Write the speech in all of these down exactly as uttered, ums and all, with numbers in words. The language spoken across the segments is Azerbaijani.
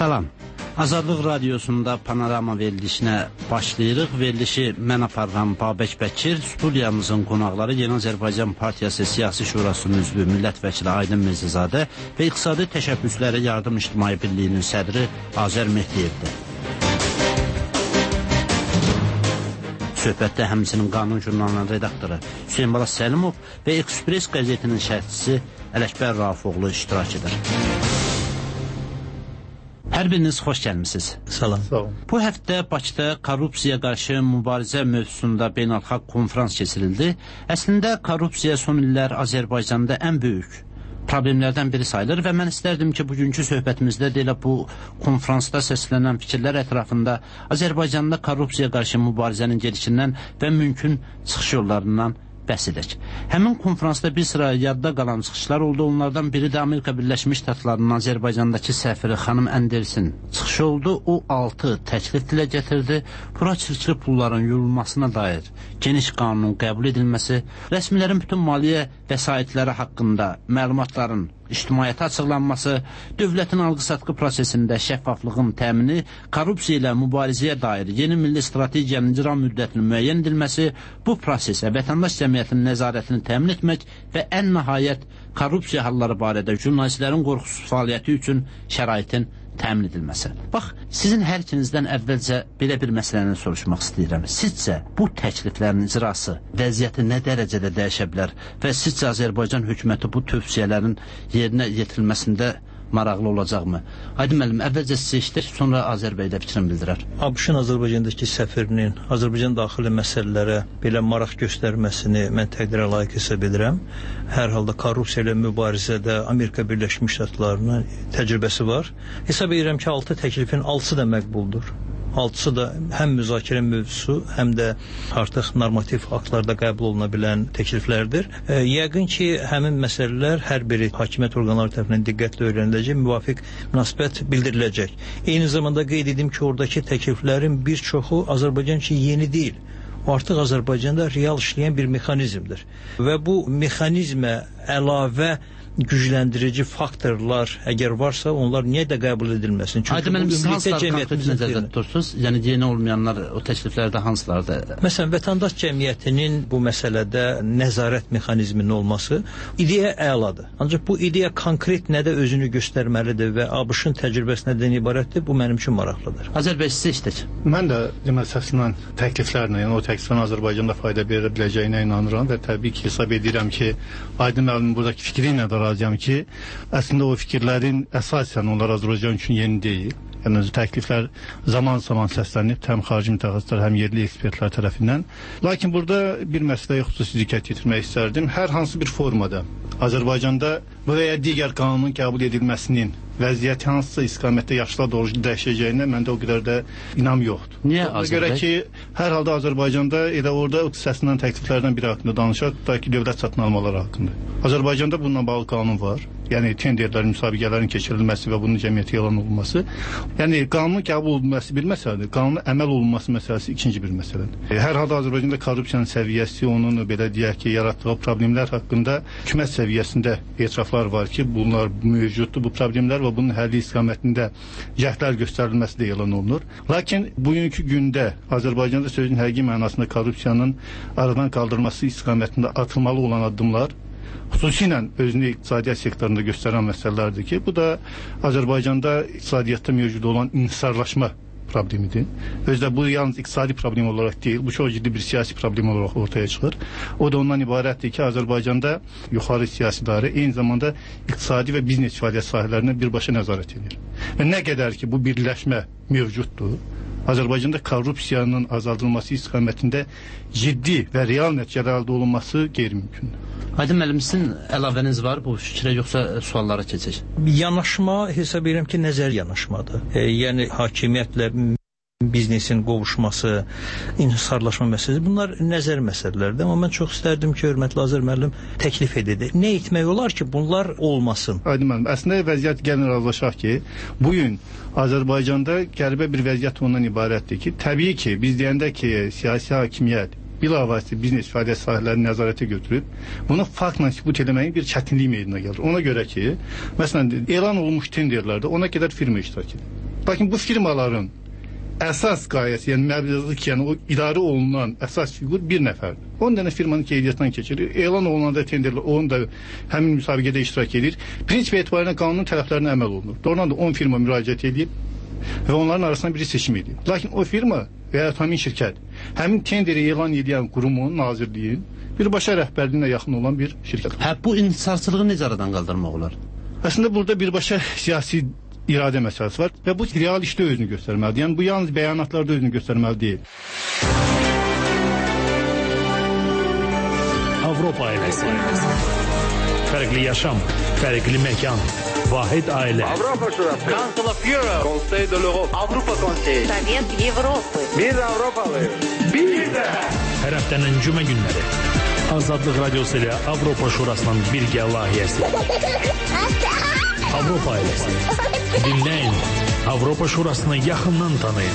Salam. Azadlıq Radiosunda Panorama verilişinə başlayırıq. Verilişi mən aparıram Babək Bəkir. Studiyamızın qonaqları Yeni Azərbaycan Partiyası Siyasi Şurasının üzvü millət vəkili Aydın Mirzazadə və İqtisadi Təşəbbüsləri Yardım İctimai Birliyinin sədri Azər Mehdiyevdir. Söhbətdə həmçinin Qanun jurnalının redaktoru Hüseyin Bala Səlimov və Ekspres qəzetinin şərhçisi Ələkbər Rafiqoğlu iştirak edir. Hər biriniz xoş gəlmisiniz. Salam. Salam. Bu həftə Bakıda korrupsiyaya qarşı mübarizə mövzusunda beynəlxalq konfrans keçirildi. Əslində korrupsiya son illər Azərbaycanda ən böyük problemlərdən biri sayılır və mən istərdim ki, bugünkü söhbətimizdə də elə bu konfransda səslənən fikirlər ətrafında Azərbaycanda korrupsiyaya qarşı mübarizənin gedişindən və mümkün çıxış yollarından bəhs edək. Həmin konfransda bir sıra yadda qalan çıxışlar oldu. Onlardan biri də Amerika Birləşmiş Ştatlarının Azərbaycandakı səfiri xanım Andersin çıxışı oldu. O altı təklif dilə gətirdi. Bura çirkli pulların yuyulmasına dair geniş qanunun qəbul edilməsi, rəsmilərin bütün maliyyə vəsaitləri haqqında məlumatların ictimaiyyətə açıqlanması, dövlətin alqı-satqı prosesində şəffaflığın təmini, korrupsiya ilə mübarizəyə dair yeni milli strategiyanın icra müddətinin müəyyən edilməsi, bu prosesə vətəndaş cəmiyyətinin nəzarətini təmin etmək və ən nəhayət korrupsiya halları barədə jurnalistlərin qorxusuz fəaliyyəti üçün şəraitin təmin edilməsi. Bax, sizin hər ikinizdən əvvəlcə belə bir məsələni soruşmaq istəyirəm. Sizcə bu təkliflərin icrası vəziyyəti nə dərəcədə dəyişə bilər və sizcə Azərbaycan hökuməti bu tövsiyələrin yerinə yetirilməsində maraqlı olacaqmı? Aydın müəllim, əvvəlcə sizə işdir, sonra Azər bəy də fikrini bildirər. ABŞ-ın Azərbaycandakı səfirinin Azərbaycan daxili məsələlərə belə maraq göstərməsini mən təqdirə layiq hesab edirəm. Hər halda korrupsiya ilə mübarizədə Amerika Birləşmiş Ştatlarının təcrübəsi var. Hesab edirəm ki, altı təklifin altısı da məqbuldur. Altısı da həm müzakirə mövzusu, həm də artıq normativ aktlarda qəbul oluna bilən təkliflərdir. E, yəqin ki, həmin məsələlər hər biri hakimiyyət orqanları tərəfindən diqqətlə öyrəniləcək, müvafiq münasibət bildiriləcək. Eyni zamanda qeyd edim ki, oradakı təkliflərin bir çoxu Azərbaycan üçün yeni deyil. O artıq Azərbaycanda real işləyən bir mexanizmdir. Və bu mexanizmə əlavə gücləndirici faktorlar əgər varsa, onlar niyə də qəbul edilməsin? Çünki bu ümumiyyətlə cəmiyyətin nəzərdə tutursunuz? Yəni yeni olmayanlar o təkliflərdə hansılardır? Məsələn, vətəndaş cəmiyyətinin bu məsələdə nəzarət mexanizminin olması ideya əladır. Ancaq bu ideya konkret nədə özünü göstərməlidir və ABŞ-ın təcrübəsi nədən ibarətdir? Bu mənim üçün maraqlıdır. Azər bəy, sizə işlək. Mən də deməli səslənən təkliflərlə, yəni o təkliflərin Azərbaycanda fayda verə biləcəyinə inanıram və təbii ki, hesab edirəm ki, Aydın müəllimin buradakı fikri ilə də razıyam ki, əslində o fikirlərin əsasən onlar Azərbaycan üçün yeni deyil. Yəni təkliflər zaman-zaman səslənib həm xarici mütəxəssislər, həm yerli ekspertlər tərəfindən. Lakin burada bir məsələyə xüsusi diqqət yetirmək istərdim. Hər hansı bir formada Azərbaycanda bu və ya digər qanunun qəbul edilməsinin vəziyyəti hansısa istiqamətdə yaşla doğru dəyişəcəyinə məndə o qədər də inam yoxdur. Niyə Azərbaycan? Ona görə ki, hər halda Azərbaycanda elə orada səslənən təkliflərdən biri haqqında danışaq, da ki, dövlət satın almaları haqqında. Azərbaycanda bununla bağlı qanun var. Yəni tenderlərin, müsabiqələrin keçirilməsi və bunun cəmiyyətə elan olunması. Yəni qanunun qəbul olunması bir məsələdir, qanunun əməl olunması məsələsi ikinci bir məsələdir. Hər halda Azərbaycanda korrupsiyanın səviyyəsi, onun belə deyək ki, yaratdığı problemlər haqqında hökumət səviyyəsində etiraflar var ki, bunlar mövcuddur, bu problemlər və bunun həlli istiqamətində cəhdlər göstərilməsi də elan olunur. Lakin bugünkü gündə Azərbaycanda sözün həqiqi mənasında korrupsiyanın aradan qaldırılması istiqamətində atılmalı olan addımlar xüsusilə özünü iqtisadiyyat sektorunda göstərən məsələlərdir ki, bu da Azərbaycanda iqtisadiyyatda mövcud olan inhisarlaşma problemidir. Özdə bu yalnız iqtisadi problem olaraq deyil, bu çox ciddi bir siyasi problem olaraq ortaya çıxır. O da ondan ibarətdir ki, Azərbaycanda yuxarı siyasi idarə eyni zamanda iqtisadi və biznes fəaliyyət sahələrinə birbaşa nəzarət edir. Və nə qədər ki, bu birləşmə mövcuddur, Azərbaycanda korrupsiyanın azaldılması istiqamətində ciddi və real nəticələr əldə olunması qeyri-mümkündür. Aydın müəllim, sizin əlavəniz var bu fikrə, yoxsa suallara keçək? Yanaşma hesab edirəm ki, nəzər yanaşmadır. E, yəni hakimiyyətlə biznesin qovuşması, inhisarlaşma məsələsi, bunlar nəzər məsələlərdir. Amma mən çox istərdim ki, hörmətli Azər müəllim təklif edədi. Nə etmək olar ki, bunlar olmasın? Aydın müəllim, əslində vəziyyət gəlin razılaşaq ki, bugün Azərbaycanda qəribə bir vəziyyət ondan ibarətdir ki, təbii ki, biz deyəndə ki, siyasi hakimiyyət bilavasitə biznes fəaliyyət sahələrini nəzarətə götürüb, bunu faktla sübut eləməyin bir çətinliyi meydana gəlir. Ona görə ki, məsələn, elan olunmuş tenderlərdə ona qədər firma iştirak edir. Lakin bu firmaların əsas qayəsi, yəni məbləğlik, yəni o idarə olunan əsas fiqur bir nəfərdir. on dənə firmanın qeydiyyatından keçirir. Elan olunanda tenderlər, onun da həmin müsabiqədə iştirak edir. Prinsip etibarilə qanunun tələblərinə əməl olunur. Doğrudan da on firma müraciət edib və onların arasından biri seçim edir. Lakin o firma və ya həmin şirkət, həmin tenderi elan edən qurumun, nazirliyin birbaşa rəhbərliyinə yaxın olan bir şirkət. Hə, bu intisarçılığı necə aradan qaldırmaq olar? Əslində burada birbaşa siyasi iradə məsələsi var və bu real işdə özünü göstərməlidir. Yəni bu yalnız bəyanatlarda özünü göstərməli deyil. Avropa ailəsi. Fərqli yaşam, fərqli məkan, vahid ailə. Avropa Şurası. Council of Europe. Conseil de l'Europe. Avropa Konseyi. Sovet Avropa. Biz Avropalıyıq. Biz də. Hər həftənin cümə günləri. Azadlıq Radiosu ilə Avropa Şurasının birgə layihəsi. Avropa ailəsi. Dinləyin. Avropa Şurasını yaxından tanıyın.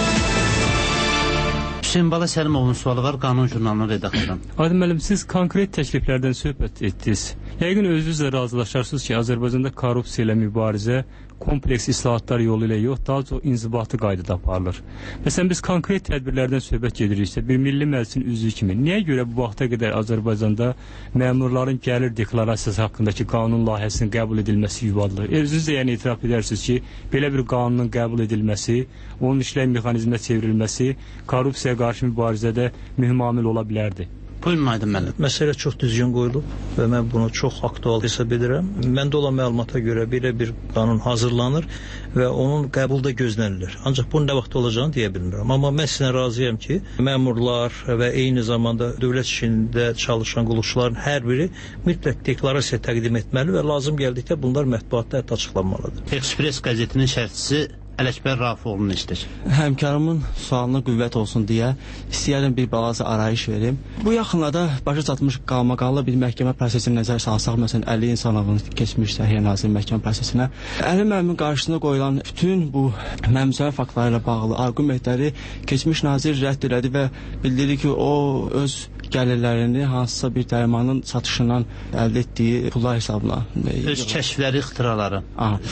Hüseyin Bala Səlimovun sualı var, Qanun jurnalının redaktorundan. Adil müəllim, siz konkret təkliflərdən söhbət etdiniz. Yəqin özünüz də razılaşarsınız ki, Azərbaycanda korrupsiya ilə mübarizə kompleks islahatlar yolu ilə yox, daha çox inzibati qaydada aparılır. Məsələn, biz konkret tədbirlərdən söhbət gediriksə, bir milli məclisin üzvü kimi, niyə görə bu vaxta qədər Azərbaycanda məmurların gəlir deklarasiyası haqqındakı qanun layihəsinin qəbul edilməsi yuvadılır? Özünüz də yəni etiraf edərsiniz ki, belə bir qanunun qəbul edilməsi, onun işlək mexanizmə çevrilməsi korrupsiyaya qarşı mübarizədə mühüm amil ola bilərdi. Buyurun Aydın müəllim. Məsələ çox düzgün qoyulub və mən bunu çox aktual hesab edirəm. Məndə olan məlumata görə belə bir qanun hazırlanır və onun qəbulu da gözlənilir. Ancaq bunun nə vaxt olacağını deyə bilmirəm. Amma mən sizinlə razıyam ki, məmurlar və eyni zamanda dövlət işində çalışan qulluqçuların hər biri mütləq deklarasiya təqdim etməli və lazım gəldikdə bunlar mətbuatda hətta açıqlanmalıdır. Express qəzetinin şərhçisi Ələkbər Rafifoğlu'nu istəyir. Həmkarımın sualına qüvvət olsun deyə istəyərəm bir balaca arayış verim. Bu yaxınlarda başa çatmış qalmaqallı bir məhkəmə prosesini nəzər salsaq, məsələn, Əli İnsanovun keçmiş Səhiyyə Naziri məhkəmə prosesinə, Əli müəllimin qarşısına qoyulan bütün bu məmsəvə faktları ilə bağlı arqumentləri keçmiş nazir rədd elədi və bildirir ki, o öz gəlirlərini hansısa bir dərmanın satışından əldə etdiyi pullar hesabına. Öz kəşfləri, ixtiraları.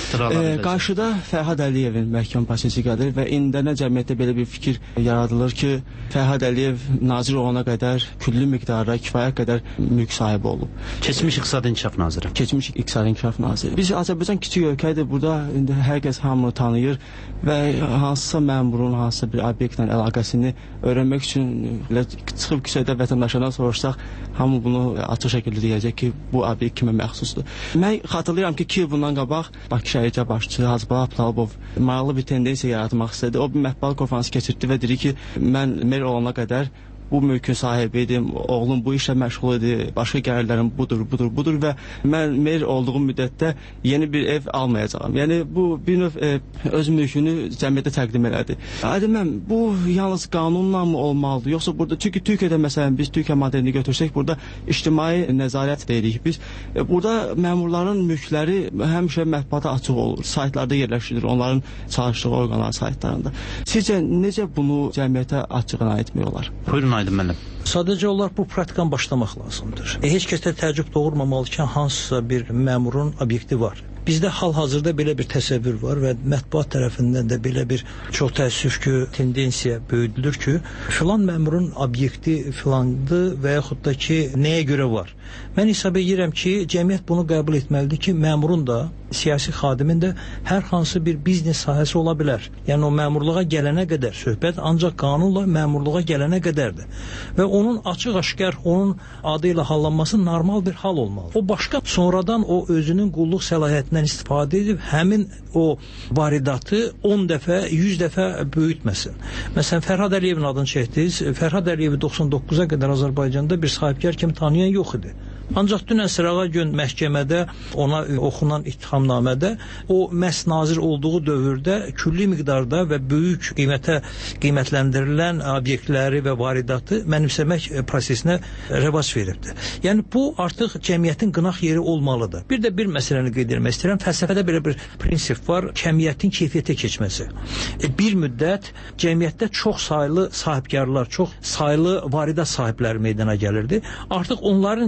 E, qarşıda Fərhad Əliyevin məhkəmə prosesi gəlir və indənə cəmiyyətdə belə bir fikir yaradılır ki, Fərhad Əliyev nazir olana qədər külli miqdarda kifayət qədər mülk sahibi olub. Keçmiş İqtisadi İnkişaf Naziri. Keçmiş İqtisadi İnkişaf Naziri. Biz Azərbaycan kiçik ölkədir, burada indi hər kəs hamını tanıyır və hansısa məmurun hansısa bir obyektlə əlaqəsini öyrənmək üçün çıxıb küçədə vətəndaşlardan soruşsaq, hamı bunu açıq şəkildə deyəcək ki, bu obyekt kimə məxsusdur. Mən xatırlayıram ki, iki il bundan qabaq Bakı şəhərcə başçısı Hacıbala Abdalbov maraqlı bir tendensiya yaratmaq istədi. O bir mətbuat konfransı keçirdi və dedi ki, mən mer olana qədər bu mülkün sahibi idim, oğlum bu işlə məşğul idi, başqa gəlirlərim budur, budur, budur və mən mer olduğum müddətdə yeni bir ev almayacağam. Yəni bu bir növ e, öz mülkünü cəmiyyətə təqdim elədi. Aydın mən, bu yalnız qanunla mı olmalıdır? Yoxsa burada, çünki Türkiyədə məsələn biz Türkiyə modelini götürsək, burada ictimai nəzarət deyirik biz. E, burada məmurların mülkləri həmişə mətbuata açıq olur, saytlarda yerləşdirilir, onların çalışdığı orqanlar saytlarında. Sizcə necə bunu cəmiyyətə açığına etmək olar? Buyurun Aydın müəllim. Sadəcə olaraq bu praktikan başlamaq lazımdır. E, heç kəsdə təəccüb doğurmamalı ki, hansısa bir məmurun obyekti var. Bizdə hal-hazırda belə bir təsəvvür var və mətbuat tərəfindən də belə bir çox təəssüf ki, tendensiya böyüdülür ki, filan məmurun obyekti filandır və yaxud da ki, nəyə görə var. Mən hesab edirəm ki, cəmiyyət bunu qəbul etməlidir ki, məmurun da, siyasi xadimin də hər hansı bir biznes sahəsi ola bilər. Yəni o məmurluğa gələnə qədər söhbət ancaq qanunla məmurluğa gələnə qədərdir. Və onun açıq-aşkar onun adı ilə hallanması normal bir hal olmalı. O başqa sonradan o özünün qulluq səlahiyyətindən istifadə edib həmin o varidatı on dəfə, yüz dəfə böyütməsin. Məsələn, Fərhad Əliyevin adını çəkdiniz. Fərhad Əliyevi doxsan doqquza qədər Azərbaycanda bir sahibkar kimi tanıyan yox idi. Ancaq dünən sırağa gün məhkəmədə ona oxunan ittihamnamədə o məhz nazir olduğu dövrdə külli miqdarda və böyük qiymətə qiymətləndirilən obyektləri və varidatı mənimsəmək prosesinə rəvac veribdir. Yəni bu artıq cəmiyyətin qınaq yeri olmalıdır. Bir də bir məsələni qeyd etmək istəyirəm. Fəlsəfədə belə bir prinsip var, cəmiyyətin keyfiyyətə keçməsi. E, bir müddət cəmiyyətdə çox saylı sahibkarlar, çox saylı varidat sahibləri meydana gəlirdi. Artıq onların içərisində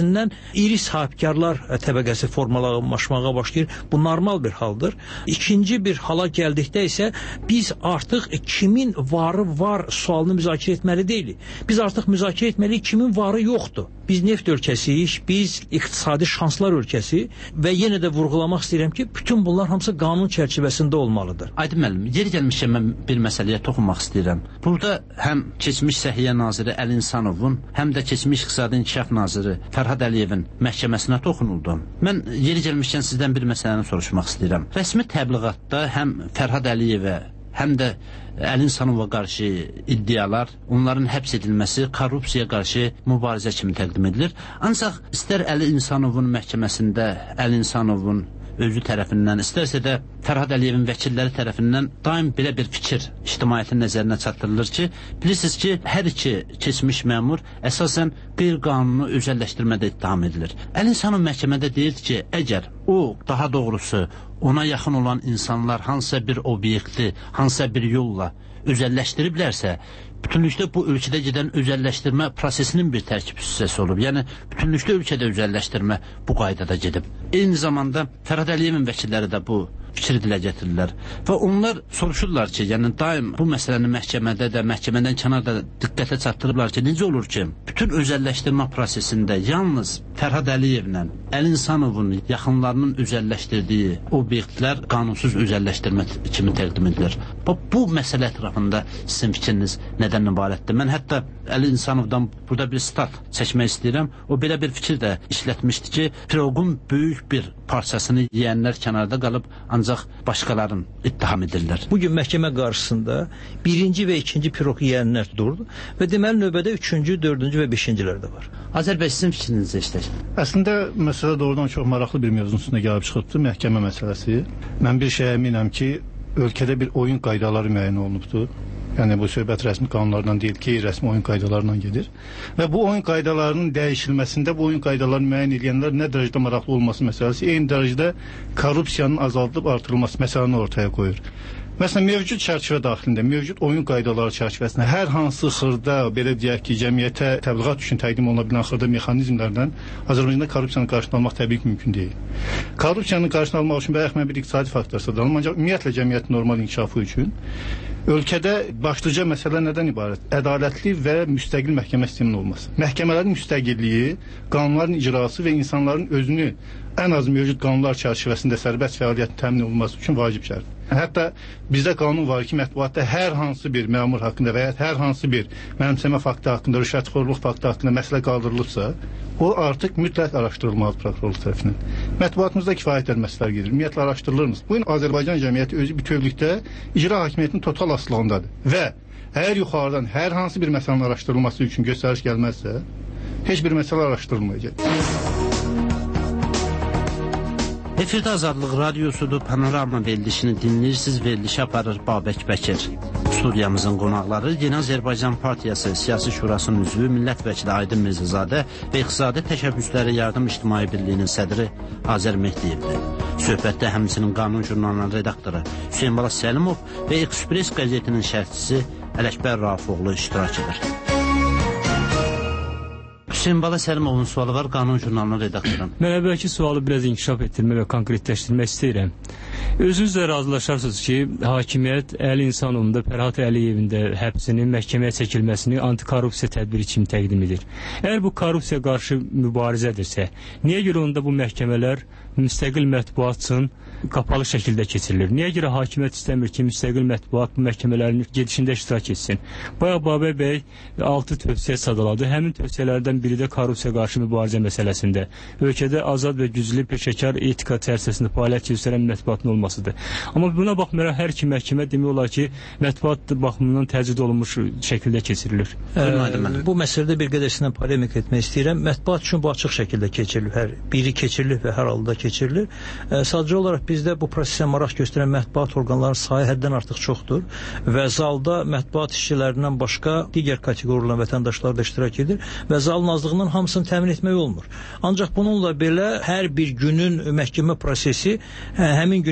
tərəfindən iri sahibkarlar təbəqəsi formalaşmağa başlayır. Bu normal bir haldır. İkinci bir hala gəldikdə isə biz artıq kimin varı var sualını müzakirə etməli deyilik. Biz artıq müzakirə etməliyik kimin varı yoxdur. Biz neft ölkəsiyik, biz iqtisadi şanslar ölkəsi və yenə də vurğulamaq istəyirəm ki, bütün bunlar hamısı qanun çərçivəsində olmalıdır. Aydın müəllim, yeri gəlmişkən mən bir məsələyə toxunmaq istəyirəm. Burada həm keçmiş Səhiyyə naziri Əli İnsanovun, həm də keçmiş İqtisadi İnkişaf naziri Fərhad Əliyevin məhkəməsinə toxunuldu. Mən yeri gəlmişkən sizdən bir məsələni soruşmaq istəyirəm. Rəsmi təbliğatda həm Fərhad Əliyevə, həm də Əli İnsanova qarşı iddialar, onların həbs edilməsi korrupsiyaya qarşı mübarizə kimi təqdim edilir. Ancaq istər Əli İnsanovun məhkəməsində Əli İnsanovun özü tərəfindən, istərsə də Fərhad Əliyevin vəkilləri tərəfindən daim belə bir fikir ictimaiyyətin nəzərinə çatdırılır ki, bilirsiniz ki, hər iki keçmiş məmur əsasən qeyri-qanunu özəlləşdirmədə ittiham edilir. Əli İnsanov məhkəmədə deyir ki, əgər o, daha doğrusu ona yaxın olan insanlar hansısa bir obyekti, hansısa bir yolla özəlləşdiriblərsə, bütünlükdə bu ölkədə gedən özəlləşdirmə prosesinin bir tərkib hissəsi olub. Yəni, bütünlükdə ölkədə özəlləşdirmə bu qaydada gedib. Eyni zamanda Fərhad Əliyevin vəkilləri də bu fikri dilə gətirirlər. Və onlar soruşurlar ki, yəni daim bu məsələni məhkəmədə də, məhkəmədən kənarda diqqətə çatdırıblar ki, necə olur ki, bütün özəlləşdirmə prosesində yalnız Fərhad Əliyevlə Əli İnsanovun yaxınlarının özəlləşdirdiyi obyektlər qanunsuz özəlləşdirmə kimi təqdim edilir. Bu məsələ ətrafında sizin fikriniz nədən ibarətdir? Mən hətta Əli İnsanovdan burada bir stat çəkmək istəyirəm. O belə bir fikir də işlətmişdi ki, piroqun böyük bir parçasını yeyənlər kənarda qalıb, ancaq başqalarını ittiham edirlər. Bugün məhkəmə qarşısında birinci və ikinci piroq yeyənlər durdu və deməli növbədə üçüncü, dördüncü və beşincilər də var. Azərbaycan sizin fikrinizə işlək. Əslində məsələ doğrudan çox maraqlı bir mövzunun üstünə gəlib çıxıbdır, məhkəmə məsələsi. Mən bir şey əminəm ki, ölkədə bir oyun qaydaları müəyyən olunubdur. Yəni bu söhbət rəsmi qanunlardan deyil ki, rəsmi oyun qaydalarından gedir. Və bu oyun qaydalarının dəyişilməsində bu oyun qaydalarını müəyyən edənlər nə dərəcədə maraqlı olması məsələsi, eyni dərəcədə korrupsiyanın azaldılıb artırılması məsələni ortaya qoyur. Məsələn, mövcud çərçivə daxilində, mövcud oyun qaydaları çərçivəsində hər hansı xırda, belə deyək ki, cəmiyyətə təbliğat üçün təqdim oluna bilən xırda mexanizmlərdən Azərbaycanda korrupsiyanın qarşısını almaq təbii ki, mümkün deyil. Korrupsiyanın qarşısını almaq üçün bayaq mən bir iqtisadi faktor sadalım, ancaq ümumiyyətlə cəmiyyətin normal inkişafı üçün ölkədə başlıca məsələ nədən ibarət? Ədalətli və müstəqil məhkəmə sisteminin olması. Məhkəmələrin müstəqilliyi, qanunların icrası və insanların özünü ən az mövcud qanunlar çərçivəsində sərbəst fəaliyyətin təmin olunması üçün vacib şərtdir. Hətta bizdə qanun var ki, mətbuatda hər hansı bir məmur haqqında və ya hər hansı bir mənimsəmə faktı haqqında, rüşvətxorluq faktı haqqında məsələ qaldırılırsa, o artıq mütləq araşdırılmalı prokurorluq tərəfindən. Mətbuatımızda kifayət məsələlər gedir. Ümumiyyətlə araşdırılırmız. Bu gün Azərbaycan cəmiyyəti özü bütövlükdə icra hakimiyyətinin total asılığındadır. Və əgər yuxarıdan hər hansı bir məsələnin araşdırılması üçün göstəriş gəlməzsə, heç bir məsələ araşdırılmayacaq. Efirdə Azadlıq Radiosudur, Panorama verilişini dinləyirsiniz, verilişi aparır Babək Bəkir. Studiyamızın qonaqları Yeni Azərbaycan Partiyası Siyasi Şurasının üzvü millət vəkili Aydın Mirzəzadə və İqtisadi Təşəbbüsləri Yardım İctimai Birliyinin sədri Azər Mehdiyevdir. Söhbətdə həmçinin Qanun jurnalının redaktoru Hüseyin Bala Səlimov və Ekspres qəzetinin şərhçisi Ələkbər Rafiqoğlu iştirak edir. Hüseyin Bala Səlimovun sualı var, Qanun jurnalının redaktoru. Mən əvvəlki sualı biraz inkişaf etdirmək və konkretləşdirmək istəyirəm. Özünüz də razılaşarsınız ki, hakimiyyət Əli İnsanovun da Fərhad Əliyevin də həbsinin məhkəməyə çəkilməsini antikorrupsiya tədbiri kimi təqdim edir. Əgər bu korrupsiya qarşı mübarizədirsə, niyə görə onda bu məhkəmələr müstəqil mətbuat üçün qapalı şəkildə keçirilir? Niyə görə hakimiyyət istəmir ki, müstəqil mətbuat bu məhkəmələrin gedişində iştirak etsin? Bayaq Babək bəy altı tövsiyə sadaladı. Həmin tövsiyələrdən biri də korrupsiya qarşı mübarizə məsələsində. Ölkədə azad və güclü peşəkar etika çərçivəsində fəaliyyət göstərən mətbuatın olmasıdır. Amma buna baxmayaraq hər iki məhkəmə demək olar ki, mətbuat baxımından təcrid olunmuş şəkildə keçirilir. Ə, bu məsələdə bir qədər sizinlə polemik etmək istəyirəm. Mətbuat üçün bu açıq şəkildə keçirilir. Hər biri keçirilir və hər halda keçirilir. Ə, sadəcə olaraq bizdə bu prosesə maraq göstərən mətbuat orqanlarının sayı həddən artıq çoxdur və zalda mətbuat işçilərindən başqa digər kateqoriyalan vətəndaşlar da iştirak edir və zalın azlığından hamısını təmin etmək olmur. Ancaq bununla belə hər bir günün məhkəmə prosesi hə, həmin gün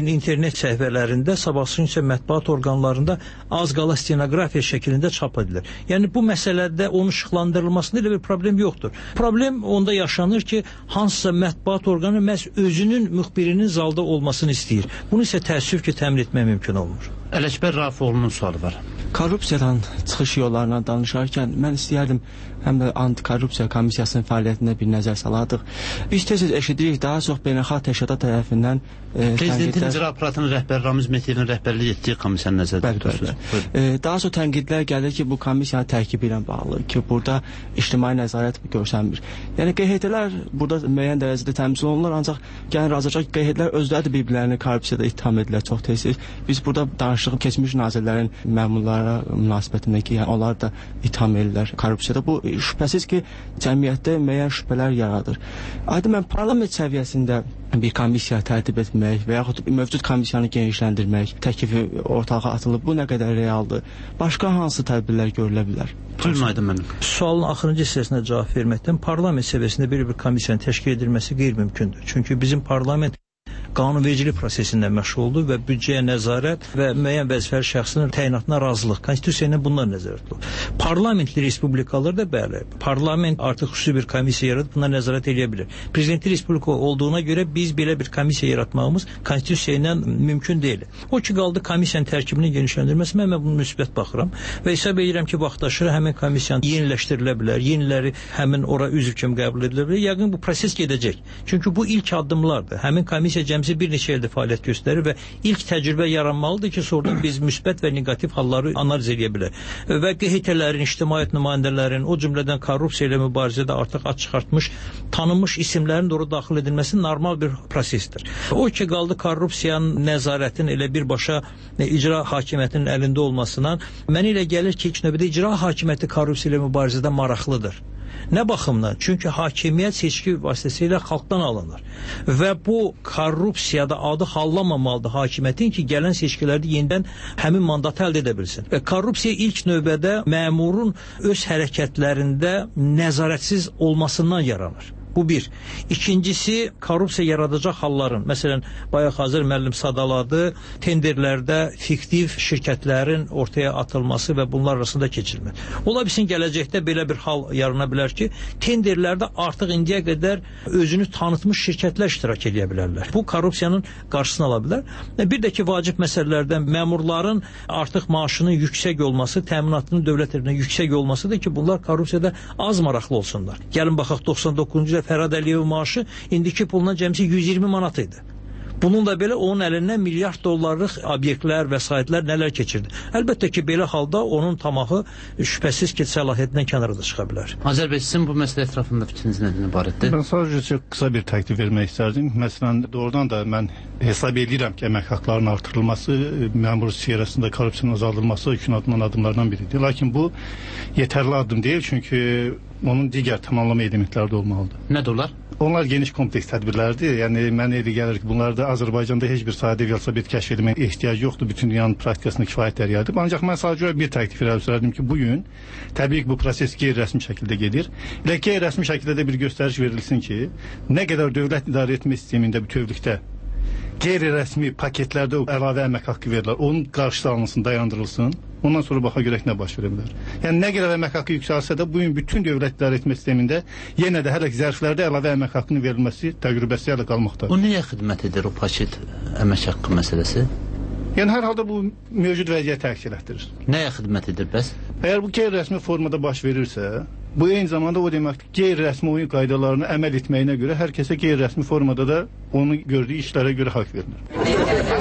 internet səhifələrində, sabahçı mətbuat orqanlarında az qala stenografiya şəklində çap edilir. Yəni bu məsələdə onun işıqlandırılmasında elə bir problem yoxdur. Problem onda yaşanır ki, hansısa mətbuat orqanı məhz özünün müxbirinin zalda olmasını istəyir. Bunu isə təəssüf ki, təmin etmək mümkün olmur. Ələkbər Rafifoğlu'nun sualı var. Korrupsiyadan çıxış yollarından danışarkən mən istəyərdim həm də antikorrupsiya komissiyasının fəaliyyətinə bir nəzər saladıq. Biz tez-tez eşidirik, daha çox beynəlxalq təşkilatlar tərəfindən e, Prezidentin tənqidlər... icra aparatının rəhbəri Ramiz Mehdievin rəhbərlik etdiyi komissiyanın nəzərdə tutursunuz. E, daha çox tənqidlər gəlir ki, bu komissiyanın tərkibi ilə bağlı ki, burada ictimai nəzarət görsənmir. Yəni Q H T-lər burada müəyyən dərəcədə təmsil olunurlar, ancaq gəlin razılaşaq Q H T-lər özləri də bir-birlərini korrupsiyada ittiham edirlər çox tez-tez. Biz burada danışdıq keçmiş nazirlərin məmurlara münasibətində ki, yəni onlar da itham edirlər korrupsiyada. Bu şübhəsiz ki, cəmiyyətdə müəyyən şübhələr yaradır. Aydın mən parlament səviyyəsində bir komissiya tərtib etmək və yaxud mövcud komissiyanı genişləndirmək təklifi ortalığa atılıb. Bu nə qədər realdır? Başqa hansı tədbirlər görülə bilər? Buyurun Aydın müəllim. Sualın axırıncı hissəsinə cavab verməkdən parlament səviyyəsində bir bir komissiyanın təşkil edilməsi qeyri-mümkündür. Çünki bizim parlament qanunvericilik prosesindən məşğuldur və büdcəyə nəzarət və müəyyən vəzifəli şəxsinin təyinatına razılıq, konstitusiya ilə bunlar nəzərdə tutulur. Parlamentli respublikalarda bəli, parlament artıq xüsusi bir komissiya yaradıb buna nəzarət edə bilər. Prezidentli respublika olduğuna görə biz belə bir komissiya yaratmağımız konstitusiya ilə mümkün deyil. O ki qaldı komissiyanın tərkibinin genişləndirilməsi, mən bunu müsbət baxıram və hesab edirəm ki, vaxtaşırı həmin komissiyanın yeniləşdirilə bilər, yeniləri həmin ora üzv kimi qəbul edilə bilər. Yəqin bu proses gedəcək. Çünki bu ilk addımlardır. Həmin komissiya cəmsi bir neçə ildə fəaliyyət göstərir və ilk təcrübə yaranmalıdır ki, sonradan biz müsbət və negativ halları analiz edə bilər. Və Q H T-lərin, ictimaiyyət nümayəndələrin, o cümlədən korrupsiya ilə mübarizədə artıq ad çıxartmış, tanınmış isimlərin doğru daxil edilməsi normal bir prosesdir. O ki qaldı korrupsiyanın nəzarətin elə birbaşa icra hakimiyyətinin əlində olmasından, mənə elə gəlir ki, ilk növbədə icra hakimiyyəti korrupsiya ilə mübarizədə maraqlıdır. Nə baxımdan? Çünki hakimiyyət seçki vasitəsilə xalqdan alınır. Və bu korrupsiyada adı hallanmamalıdır hakimiyyətin ki, gələn seçkilərdə yenidən həmin mandatı əldə edə bilsin. Və korrupsiya ilk növbədə məmurun öz hərəkətlərində nəzarətsiz olmasından yaranır. Bu bir. İkincisi, korrupsiya yaradacaq halların, məsələn, bayaq Azər müəllim sadaladı, tenderlərdə fiktiv şirkətlərin ortaya atılması və bunlar arasında keçirilmə. Ola bilsin, gələcəkdə belə bir hal yarana bilər ki, tenderlərdə artıq indiyə qədər özünü tanıtmış şirkətlər iştirak edə bilərlər. Bu, korrupsiyanın qarşısını ala bilər. Bir də ki, vacib məsələlərdən məmurların artıq maaşının yüksək olması, təminatının dövlət tərəfindən yüksək olmasıdır ki, bunlar korrupsiyada az maraqlı olsunlar. Gəlin baxaq, doxsan doqquzuncu ildə Fərhad Əliyevin maaşı indiki puluna cəmsi yüz iyirmi manat idi. Bununla belə onun əlindən milyard dollarlıq obyektlər, vəsaitlər nələr keçirdi. Əlbəttə ki, belə halda onun tamahı şübhəsiz ki, səlahiyyətindən kənarda çıxa bilər. Azər bəy, sizin bu məsələ ətrafında fikriniz nədən ibarətdir? Mən sadəcə çox qısa bir təklif vermək istərdim. Məsələn, doğrudan da mən hesab edirəm ki, əmək haqqlarının artırılması, məmur siyasətində korrupsiyanın azaldılması üçün atılan addımlardan biridir. Lakin bu yetərli addım deyil, çünki onun digər tamamlama elementləri də olmalıdır. Nədir onlar? Onlar geniş kompleks tədbirlərdir. Yəni mənə elə gəlir ki, bunlarda Azərbaycanda heç bir sahədə velosiped kəşf etməyə ehtiyac yoxdur. Bütün dünyanın praktikasında kifayət dəryadır. Ancaq mən sadəcə bir təklif irəli ki, bu gün təbii ki, bu proses qeyri-rəsmi şəkildə gedir. Elə qeyri-rəsmi şəkildə də bir göstəriş verilsin ki, nə qədər dövlət idarə etmə sistemində bütövlükdə qeyri-rəsmi paketlərdə əlavə əmək haqqı verilir. Onun qarşısı alınsın, dayandırılsın. Ondan sonra baxa görək nə baş verə bilər. Yəni nə qədər əmək haqqı yüksəlsə də bu gün bütün dövlət idarə etmə sistemində yenə də hələ zərflərdə əlavə əmək haqqının verilməsi təcrübəsi ilə qalmaqdadır. O nəyə xidmət edir o paket əmək haqqı məsələsi? Yəni hər halda bu mövcud vəziyyəti əks etdirir. Nəyə xidmət edir bəs? Əgər bu qeyri-rəsmi formada baş verirsə, bu eyni zamanda o deməkdir, qeyri-rəsmi oyun qaydalarına əməl etməyinə görə hər kəsə qeyri-rəsmi formada da onun gördüyü işlərə görə haqq verilir.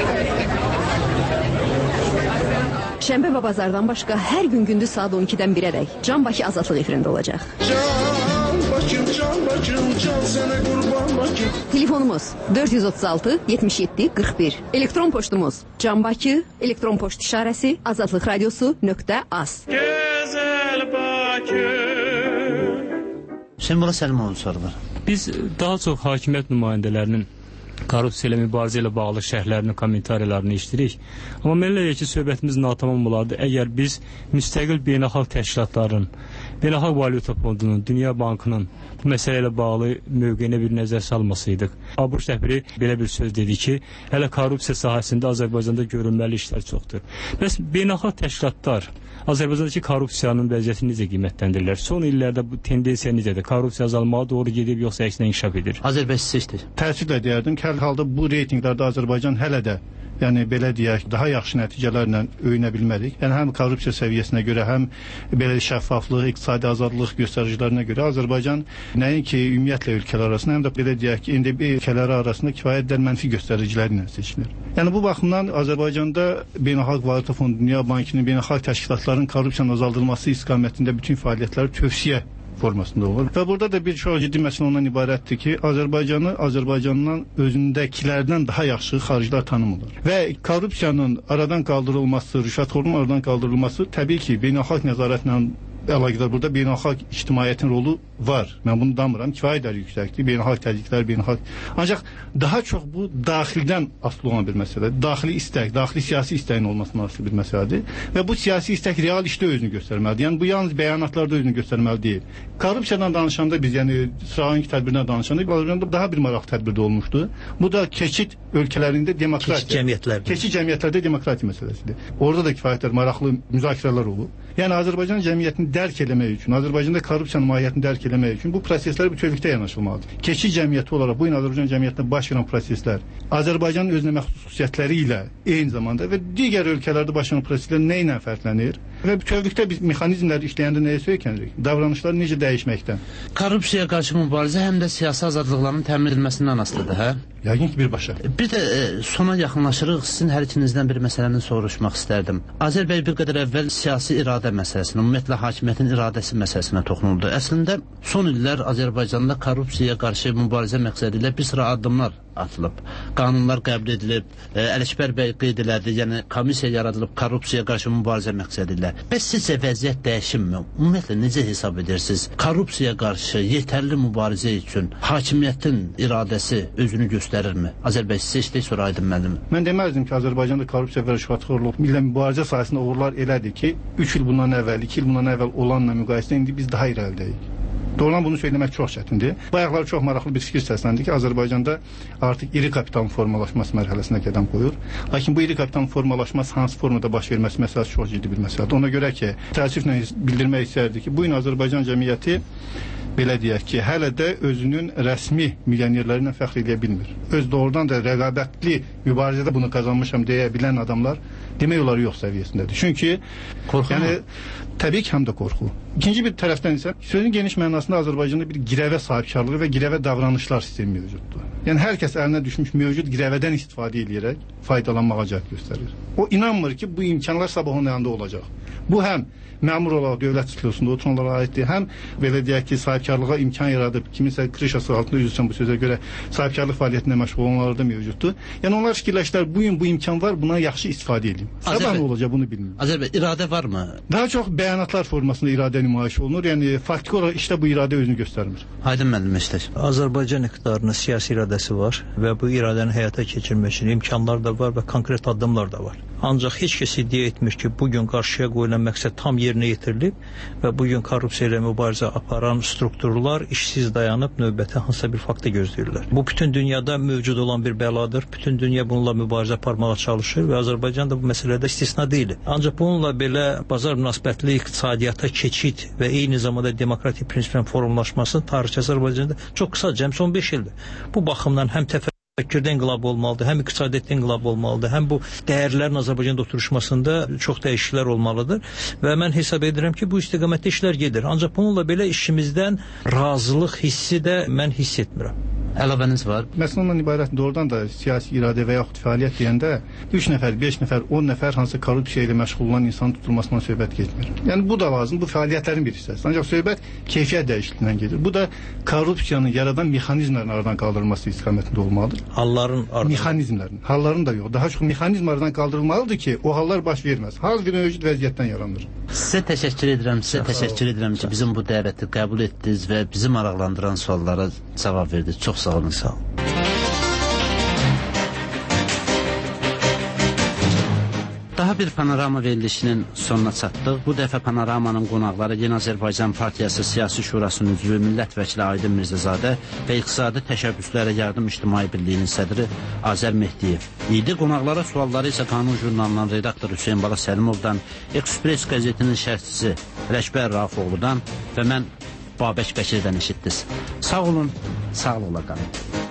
Şənbə və bazardan başqa hər gün gündüz saat on ikidən birədək Can Bakı Azadlıq efirində olacaq. Can Bakım, Can Bakım, can sənə qurban Bakım. Telefonumuz dörd yüz otuz altı yetmiş yeddi qırx bir. Elektron poçtumuz Can Bakı, elektron poçt işarəsi azadlıq radiosu nöqtə az. Gözəl Bakı. Hüseyin Bala Səlimovun sorular. Biz daha çox hakimiyyət nümayəndələrinin korrupsiya ilə mübarizə ilə bağlı şərhlərini, kommentariyalarını işləyirik. Amma mənə elə ki, söhbətimiz natamam olardı əgər biz müstəqil beynəlxalq təşkilatların Beynəlxalq Valyuta Fondunun, Dünya Bankının bu məsələ ilə bağlı mövqeyinə bir nəzər salmasaydıq. ABŞ rəhbəri belə bir söz dedi ki, hələ korrupsiya sahəsində Azərbaycanda görünməli işlər çoxdur. Bəs beynəlxalq təşkilatlar Azərbaycandakı korrupsiyanın vəziyyətini necə qiymətləndirirlər? Son illərdə bu tendensiya necədir? Korrupsiya azalmağa doğru gedib yoxsa əksinə inkişaf edir? Azərbaycan seçdi. Təəssüflə deyərdim ki, hər halda bu reytinqlərdə Azərbaycan hələ də yəni belə deyək, daha yaxşı nəticələrlə öyünə bilmədik. Yəni həm korrupsiya səviyyəsinə görə, həm belə şəffaflıq, iqtisadi azadlıq göstəricilərinə görə Azərbaycan nəinki ümumiyyətlə ölkələr arasında, həm də belə deyək ki, indi bir ölkələr arasında kifayət qədər mənfi göstəricilərlə seçilir. Yəni bu baxımdan Azərbaycanda Beynəlxalq Valyuta Fondu, Dünya Bankının, beynəlxalq təşkilatların korrupsiyanın azaldılması istiqamətində bütün fəaliyyətləri tövsiyə formasında olur. Və burada da bir çox ciddi məsələ ondan ibarətdir ki, Azərbaycanı Azərbaycandan özündəkilərdən daha yaxşı xaricilər tanımırlar. Və korrupsiyanın aradan qaldırılması, rüşvətxorluğun aradan qaldırılması təbii ki, beynəlxalq nəzarətlə əlaqədar burada beynəlxalq ictimaiyyətin rolu var. Mən bunu damıram. Kifayət qədər yüksəkdir. Beynəlxalq təzyiqlər, beynəlxalq. Ancaq daha çox bu daxildən asılı olan bir məsələdir. Daxili istək, daxili siyasi istəyin olmasına asılı bir məsələdir. Və bu siyasi istək real işdə özünü göstərməlidir. Yəni bu yalnız bəyanatlarda özünü göstərməli deyil. Korrupsiyadan danışanda biz, yəni sıravanki tədbirdən danışanda Azərbaycanda daha bir maraqlı tədbirdə olmuşdu. Bu da keçid ölkələrində demokratiya. Keçid cəmiyyətlərdə. Keçid cəmiyyətlərdə demokratiya məsələsidir. Orada da kifayət qədər maraqlı müzakirələr olub. Yəni Azərbaycan cəmiyyətini dərk eləmək üçün, Azərbaycanda korrupsiyanın mahiyyətini dərk eləmək üçün bu proseslər bütövlükdə yanaşılmalıdır. Keçid cəmiyyəti olaraq bu gün Azərbaycan cəmiyyətində baş verən proseslər Azərbaycanın özünə məxsus xüsusiyyətləri ilə eyni zamanda və digər ölkələrdə baş verən proseslər nə ilə fərqlənir? Və bütövlükdə biz mexanizmlər işləyəndə nəyə söykənirik? Davranışlar necə dəyişməkdən? Korrupsiyaya qarşı mübarizə həm də siyasi azadlıqların təmin edilməsindən asılıdır, hə? Yəqin ki, birbaşa. Bir də e, sona yaxınlaşırıq. Sizin hər ikinizdən bir məsələni soruşmaq istərdim. Azər bəy bir qədər əvvəl siyasi iradə məsələsinə, ümumiyyətlə hakimiyyətin iradəsi məsələsinə toxunuldu. Əslində son illər Azərbaycanda korrupsiyaya qarşı mübarizə məqsədi ilə bir sıra addımlar atılıb. Qanunlar qəbul edilib, e, Ələkbər bəy qeyd elədi, yəni komissiya yaradılıb korrupsiyaya qarşı mübarizə məqsədi ilə. Bəs sizcə vəziyyət dəyişimmi? Ümumiyyətlə necə hesab edirsiniz? Korrupsiyaya qarşı yetərli mübarizə üçün hakimiyyətin iradəsi özünü göstərirmi? Azərbaycan seçdik, sonra Aydın müəllim. Mən deməzdim ki, Azərbaycanda korrupsiya və rüşvətxorluq ilə mübarizə sahəsində uğurlar elədi ki, üç il bundan əvvəl, iki il bundan əvvəl olanla müqayisədə indi biz daha irəlidəyik. Doğrudan bunu söyləmək çox çətindir. Bayaqlar çox maraqlı bir fikir səsləndi ki, Azərbaycanda artıq iri kapitalın formalaşması mərhələsinə qədəm qoyur. Lakin bu iri kapitalın formalaşması hansı formada baş verməsi məsələsi çox ciddi bir məsələdir. Ona görə ki, təəssüflə bildirmək istərdik ki, bu gün Azərbaycan cəmiyyəti belə deyək ki, hələ də özünün rəsmi milyonerləri ilə fəxr edə bilmir. Öz doğrudan da rəqabətli mübarizədə bunu qazanmışam deyə bilən adamlar demək olar yox səviyyəsindədir. Çünki qorxu, yəni təbii ki, həm də qorxu. İkinci bir tərəfdən isə sözün geniş mənasında Azərbaycanda bir girəvə sahibkarlığı və girəvə davranışlar sistemi mövcuddur. Yəni hər kəs əlinə düşmüş mövcud girəvədən istifadə edərək faydalanmağa cəhd göstərir. O inanmır ki, bu imkanlar sabah onun yanında olacaq. Bu həm məmur olaraq dövlət siklosunda oturanlara aiddir, həm belə deyək ki, sahibkarlığa imkan yaradıb, kiminsə krişası altında üzrsən bu sözə görə sahibkarlıq fəaliyyətində məşğul olanlar da mövcuddur. Yəni onlar fikirləşdilər, bu gün bu imkan var, buna yaxşı istifadə edeyim. Sabah nə olacaq bunu bilmirəm. Azərbaycan iradə varmı? Daha çox bəyanatlar formasında iradə nümayiş olunur. Yəni faktiki olaraq işdə bu iradə özünü göstərmir. Aydın müəllim işlər. Azərbaycan iqtidarının siyasi iradəsi var və bu iradəni həyata keçirmək üçün imkanlar da var və konkret addımlar da var. Ancaq heç kəs iddia etmir ki, bu gün qarşıya qoyulan məqsəd tam yerinə yetirilib və bu gün korrupsiya ilə mübarizə aparan strukturlar işsiz dayanıb növbəti hansısa bir faktı gözləyirlər. Bu bütün dünyada mövcud olan bir bəladır. Bütün dünya bununla mübarizə aparmağa çalışır və Azərbaycan da bu məsələdə istisna deyil. Ancaq bununla belə bazar münasibətli iqtisadiyyata keçid və eyni zamanda demokratik prinsiplərin formalaşmasının tarixi Azərbaycanda çox qısa, cəmi on beş ildir. Bu baxımdan həm təfəkkür Təfəkkürdə inqilab olmalıdır, həm iqtisadiyyatda inqilab olmalıdır, həm bu dəyərlərin Azərbaycanda oturuşmasında çox dəyişikliklər olmalıdır və mən hesab edirəm ki, bu istiqamətdə işlər gedir. Ancaq bununla belə işimizdən razılıq hissi də mən hiss etmirəm. Əlavəniz var? Məsələn, ondan ibarət doğrudan da siyasi iradə və yaxud fəaliyyət deyəndə üç nəfər, beş nəfər, on nəfər hansı korrupsiya ilə məşğul olan insanın tutulmasından söhbət getmir. Yəni bu da lazım, bu fəaliyyətlərin bir hissəsi. Ancaq söhbət keyfiyyət dəyişikliyindən gedir. Bu da korrupsiyanın yaradan mexanizmlərin aradan qaldırılması istiqamətində olmalıdır. Halların aradan. Mexanizmlərin, halların da yox. Daha çox mexanizm aradan qaldırılmalıdır ki, o hallar baş verməz. Hal bir mövcud vəziyyətdən yaranır. Sizə təşəkkür edirəm, sizə təşəkkür edirəm ki, bizim bu dəvəti qəbul etdiniz və bizi maraqlandıran suallara cavab verdiniz. Çox sağ olun. Sağ olun. Daha Daha bir panorama verilişinin sonuna çatdıq. Bu dəfə panoramanın qonaqları Yeni Azərbaycan Partiyası Siyasi Şurasının üzvü millət vəkili Aydın Mirzəzadə və İqtisadi Təşəbbüslərə Yardım İctimai Birliyinin sədri Azər Mehdiyev idi. Qonaqlara sualları isə Qanun jurnalının redaktoru Hüseyin Bala Səlimovdan, Ekspres qəzetinin şərhçisi Rəşbər Rafoğludan və mən Babək Bəkirdən eşitdiniz. Sağ olun, sağlıqla qalın.